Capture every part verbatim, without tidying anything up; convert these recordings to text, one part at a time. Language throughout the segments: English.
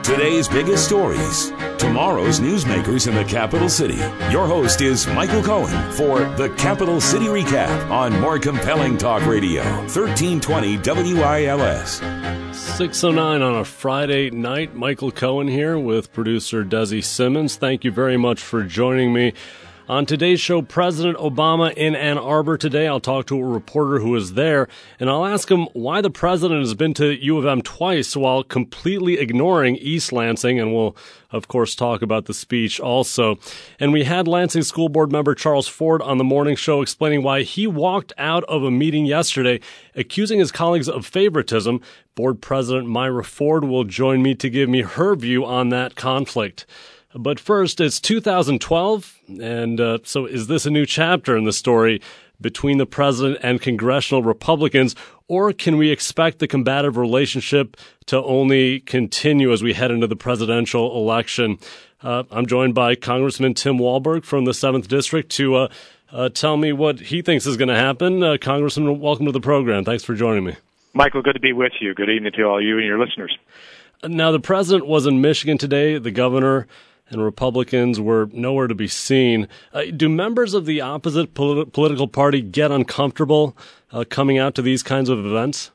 Today's biggest stories, tomorrow's newsmakers in the capital city. Your host is Michael Cohen for the Capital City Recap on More Compelling Talk Radio, thirteen twenty W I L S. six oh nine on a Friday night. Michael Cohen here with producer Desi Simmons. Thank you very much for joining me. On today's show, President Obama in Ann Arbor today. I'll talk to a reporter who is there, and I'll ask him why the president has been to U of M twice while completely ignoring East Lansing, and we'll, of course, talk about the speech also. And we had Lansing School Board member Charles Ford on the morning show explaining why he walked out of a meeting yesterday accusing his colleagues of favoritism. Board President Myra Ford will join me to give me her view on that conflict. But first, it's two thousand twelve, and uh, so is this a new chapter in the story between the president and congressional Republicans, or can we expect the combative relationship to only continue as we head into the presidential election? Uh, I'm joined by Congressman Tim Walberg from the seventh District to uh, uh, tell me what he thinks is going to happen. Uh, Congressman, welcome to the program. Thanks for joining me. Michael, good to be with you. Good evening to all you and your listeners. Now, the president was in Michigan today. The governor and Republicans were nowhere to be seen. Uh, do members of the opposite polit- political party get uncomfortable uh, coming out to these kinds of events?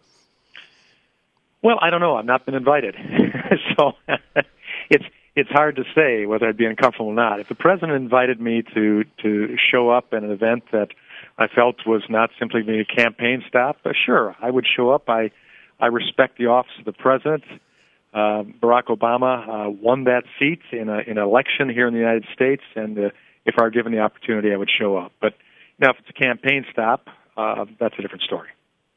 Well, I don't know. I've not been invited. so it's it's hard to say whether I'd be uncomfortable or not. If the president invited me to, to show up at an event that I felt was not simply being a campaign stop, uh, sure, I would show up. I, I respect the office of the president. Uh, Barack Obama uh, won that seat in, a, in an election here in the United States, and uh, if I were given the opportunity, I would show up. But now, if it's a campaign stop, uh, that's a different story.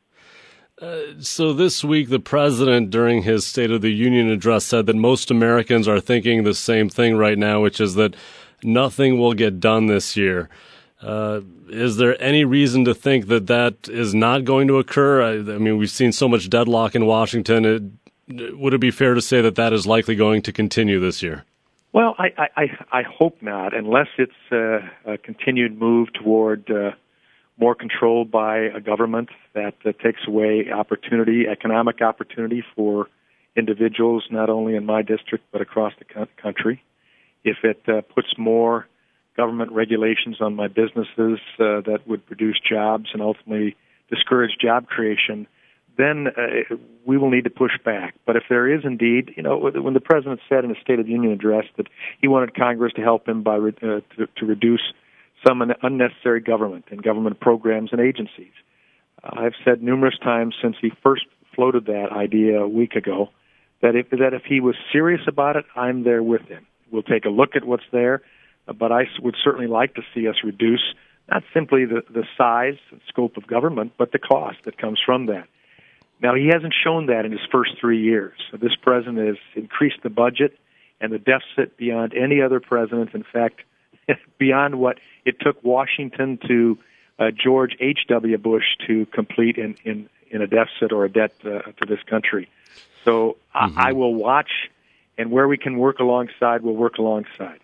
Uh, so this week, the president, during his State of the Union address, said that most Americans are thinking the same thing right now, which is that nothing will get done this year. Uh, is there any reason to think that that is not going to occur? I, I mean, we've seen so much deadlock in Washington. It, Would it be fair to say that that is likely going to continue this year? Well, I, I, I hope not, unless it's uh, a continued move toward uh, more control by a government that uh, takes away opportunity, economic opportunity for individuals, not only in my district but across the country. If it uh, puts more government regulations on my businesses uh, that would produce jobs and ultimately discourage job creation, then uh, we will need to push back. But if there is indeed, you know, when the president said in a State of the Union address that he wanted Congress to help him by uh, to, to reduce some unnecessary government and government programs and agencies, uh, I've said numerous times since he first floated that idea a week ago that if that if he was serious about it, I'm there with him. We'll take a look at what's there, but I would certainly like to see us reduce not simply the, the size and scope of government, but the cost that comes from that. Now, he hasn't shown that in his first three years. So this president has increased the budget and the deficit beyond any other president. In fact, beyond what it took Washington to uh, George H W. Bush to complete in, in, in a deficit or a debt uh, to this country. So mm-hmm. I, I will watch, and where we can work alongside, we'll work alongside.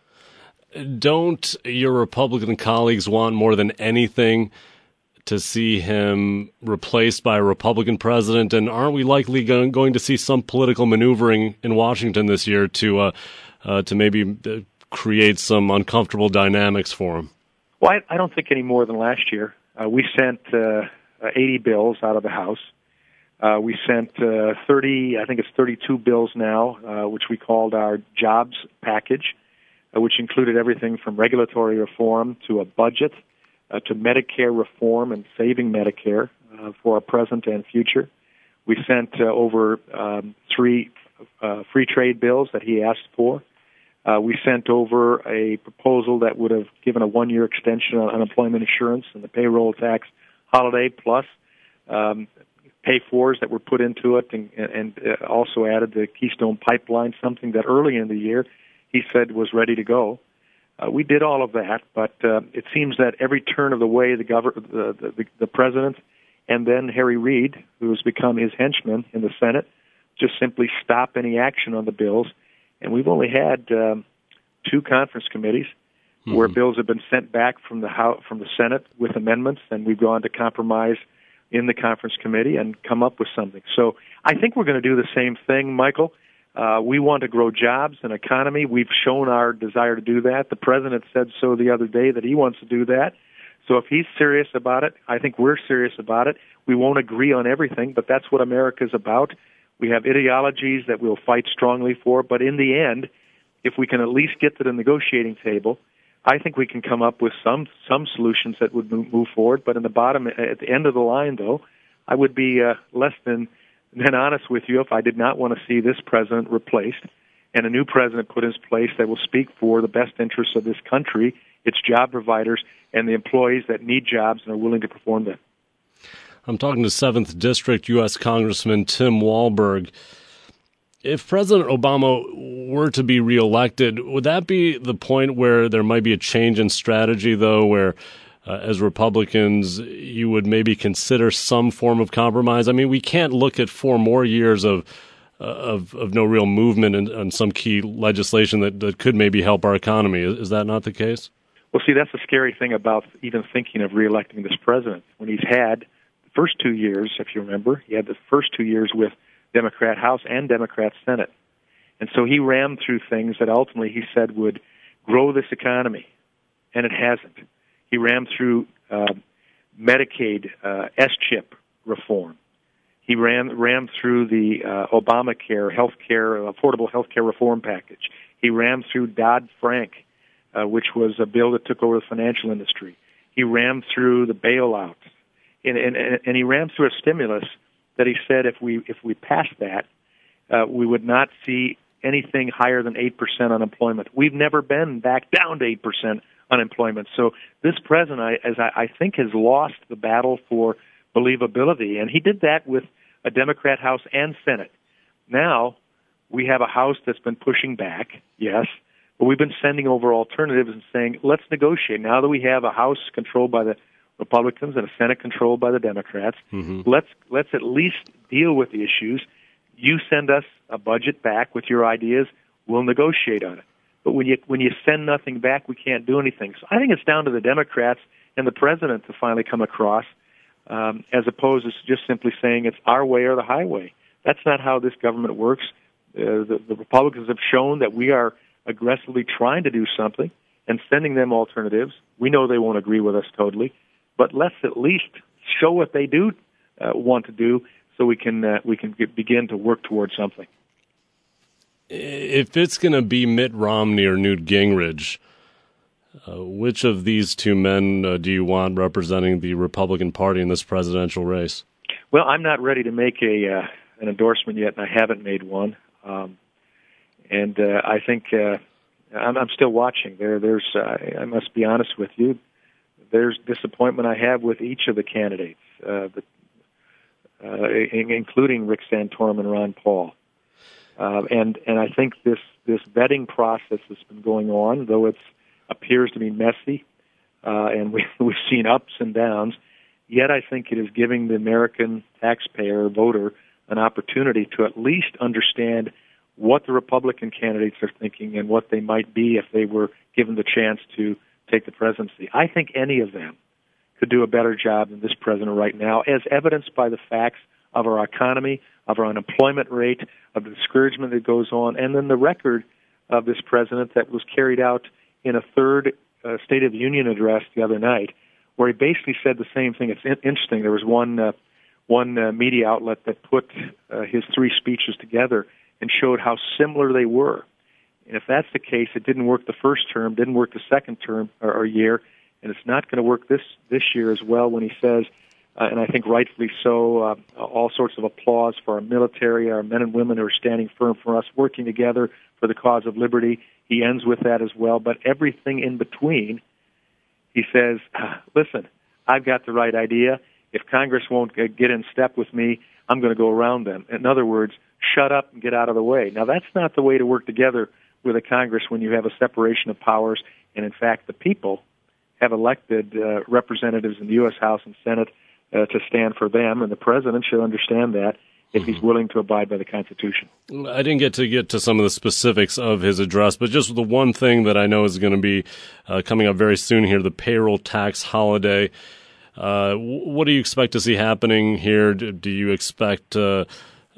Don't your Republican colleagues want more than anything to see him replaced by a Republican president? And aren't we likely going, going to see some political maneuvering in Washington this year to uh, uh, to maybe create some uncomfortable dynamics for him? Well, I, I don't think any more than last year. Uh, we sent uh, eighty bills out of the House. Uh, we sent uh, thirty, I think it's thirty-two bills now, uh, which we called our jobs package, uh, which included everything from regulatory reform to a budget, Uh, to Medicare reform and saving Medicare uh, for our present and future. We sent uh, over um, three uh, free trade bills that he asked for. Uh, we sent over a proposal that would have given a one-year extension on unemployment insurance and the payroll tax holiday, plus um, pay-fors that were put into it, and, and uh, also added the Keystone Pipeline, something that early in the year he said was ready to go. Uh, we did all of that, but uh, it seems that every turn of the way, the, gover- the, the, the president and then Harry Reid, who has become his henchman in the Senate, just simply stop any action on the bills. And we've only had um, two conference committees mm-hmm. where bills have been sent back from the House, from the Senate with amendments, and we've gone to compromise in the conference committee and come up with something. So I think we're going to do the same thing, Michael. Uh, we want to grow jobs and economy. We've shown our desire to do that. The president said so the other day that he wants to do that. So if he's serious about it, I think we're serious about it. We won't agree on everything, but that's what America's about. We have ideologies that we'll fight strongly for, but in the end, if we can at least get to the negotiating table, I think we can come up with some some solutions that would move forward. But in the bottom, at the end of the line, though, I would be uh, less than, than honest with you if I did not want to see this president replaced and a new president put in place that will speak for the best interests of this country, its job providers, and the employees that need jobs and are willing to perform them. I'm talking to seventh District U S Congressman Tim Walberg. If President Obama were to be reelected, would that be the point where there might be a change in strategy, though, where uh, as Republicans you would maybe consider some form of compromise? I mean, we can't look at four more years of uh, of, of no real movement in, on some key legislation that, that could maybe help our economy. Is, is that not the case? Well, see, that's the scary thing about even thinking of reelecting this president. When he's had the first two years, if you remember, he had the first two years with Democrat House and Democrat Senate. And so he rammed through things that ultimately he said would grow this economy, and it hasn't. He rammed through uh, Medicaid uh, S chip reform. He ran, rammed through the uh, Obamacare health care, affordable health care reform package. He rammed through Dodd-Frank, uh, which was a bill that took over the financial industry. He rammed through the bailout. And, and, and he rammed through a stimulus that he said if we if we passed that, uh, we would not see anything higher than eight percent unemployment. We've never been back down to eight percent unemployment. So this president, I, as I, I think, has lost the battle for believability, and he did that with a Democrat House and Senate. Now we have a House that's been pushing back, yes, but we've been sending over alternatives and saying, let's negotiate. Now that we have a House controlled by the Republicans and a Senate controlled by the Democrats, mm-hmm. let's let's at least deal with the issues. You send us a budget back with your ideas, we'll negotiate on it. But when you when you send nothing back, we can't do anything. So I think it's down to the Democrats and the president to finally come across, um, as opposed to just simply saying it's our way or the highway. That's not how this government works. Uh, the, the Republicans have shown that we are aggressively trying to do something and sending them alternatives. We know they won't agree with us totally, but let's at least show what they do uh, want to do, so we can uh, we can get, begin to work towards something. If it's going to be Mitt Romney or Newt Gingrich, uh, which of these two men uh, do you want representing the Republican Party in this presidential race? Well, I'm not ready to make a uh, an endorsement yet, and I haven't made one. Um, and uh, I think uh, I'm, I'm still watching. There, there's uh, I must be honest with you. There's disappointment I have with each of the candidates, uh, the, uh, including Rick Santorum and Ron Paul. Uh, and and I think this, this vetting process that's been going on, though it appears to be messy, uh, and we, we've seen ups and downs, yet I think it is giving the American taxpayer, voter, an opportunity to at least understand what the Republican candidates are thinking and what they might be if they were given the chance to take the presidency. I think any of them could do a better job than this president right now, as evidenced by the facts of our economy, of our unemployment rate, of the discouragement that goes on, and then the record of this president that was carried out in a third uh, State of the Union address the other night, where he basically said the same thing. It's in- interesting. There was one uh, one uh, media outlet that put uh, his three speeches together and showed how similar they were. And if that's the case, it didn't work the first term, didn't work the second term or, or year, and it's not going to work this this year as well when he says, uh, and I think rightfully so, uh, all sorts of applause for our military, our men and women who are standing firm for us, working together for the cause of liberty. He ends with that as well. But everything in between, he says, listen, I've got the right idea. If Congress won't get in step with me, I'm going to go around them. In other words, shut up and get out of the way. Now, that's not the way to work together with a Congress when you have a separation of powers, and in fact, the people have elected uh, representatives in the U S House and Senate uh, to stand for them, and the president should understand that if he's willing to abide by the Constitution. I didn't get to get to some of the specifics of his address, but just the one thing that I know is going to be uh, coming up very soon here, the payroll tax holiday. Uh, what do you expect to see happening here? Do you expect uh,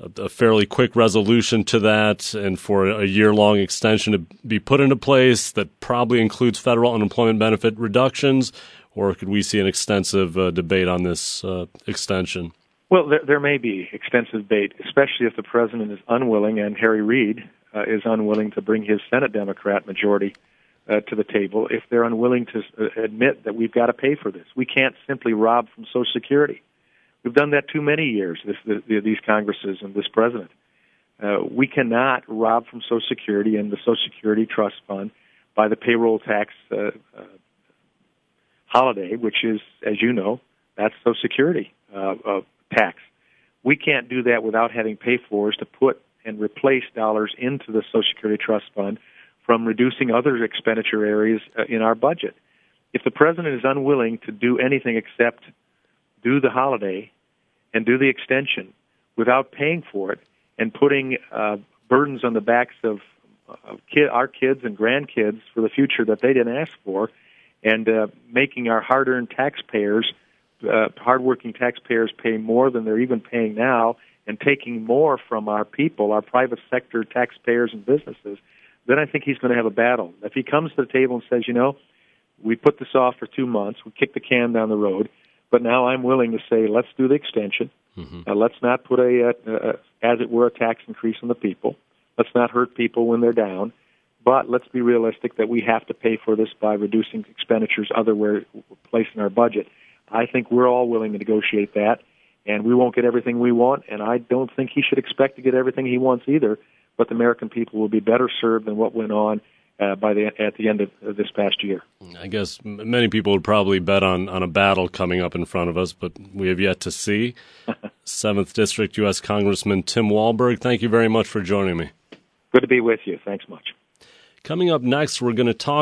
a fairly quick resolution to that and for a year-long extension to be put into place that probably includes federal unemployment benefit reductions, or could we see an extensive uh, debate on this uh, extension? Well, there, there may be extensive debate, especially if the president is unwilling, and Harry Reid uh, is unwilling to bring his Senate Democrat majority uh, to the table. If they're unwilling to uh, admit that we've got to pay for this, we can't simply rob from Social Security. We've done that too many years, this, the, these Congresses and this president. Uh, we cannot rob from Social Security and the Social Security Trust Fund by the payroll tax uh, uh, holiday, which is, as you know, that's Social Security uh, uh, tax. We can't do that without having pay-fors to put and replace dollars into the Social Security Trust Fund from reducing other expenditure areas uh, in our budget. If the president is unwilling to do anything except do the holiday and do the extension without paying for it and putting uh, burdens on the backs of, of kid, our kids and grandkids for the future that they didn't ask for, and uh, making our hard-earned taxpayers, uh, hard-working taxpayers pay more than they're even paying now, and taking more from our people, our private sector taxpayers and businesses, then I think he's going to have a battle. If he comes to the table and says, you know, we put this off for two months, we kicked the can down the road, but now I'm willing to say, let's do the extension. Mm-hmm. Uh, let's not put a, uh, uh, as it were, a tax increase on the people. Let's not hurt people when they're down. But let's be realistic that we have to pay for this by reducing expenditures otherwhere placed in our budget. I think we're all willing to negotiate that, and we won't get everything we want, and I don't think he should expect to get everything he wants either, but the American people will be better served than what went on Uh, by the at the end of, of this past year. I guess many people would probably bet on, on a battle coming up in front of us, but we have yet to see. seventh District U S Congressman Tim Walberg, thank you very much for joining me. Good to be with you. Thanks much. Coming up next, we're going to talk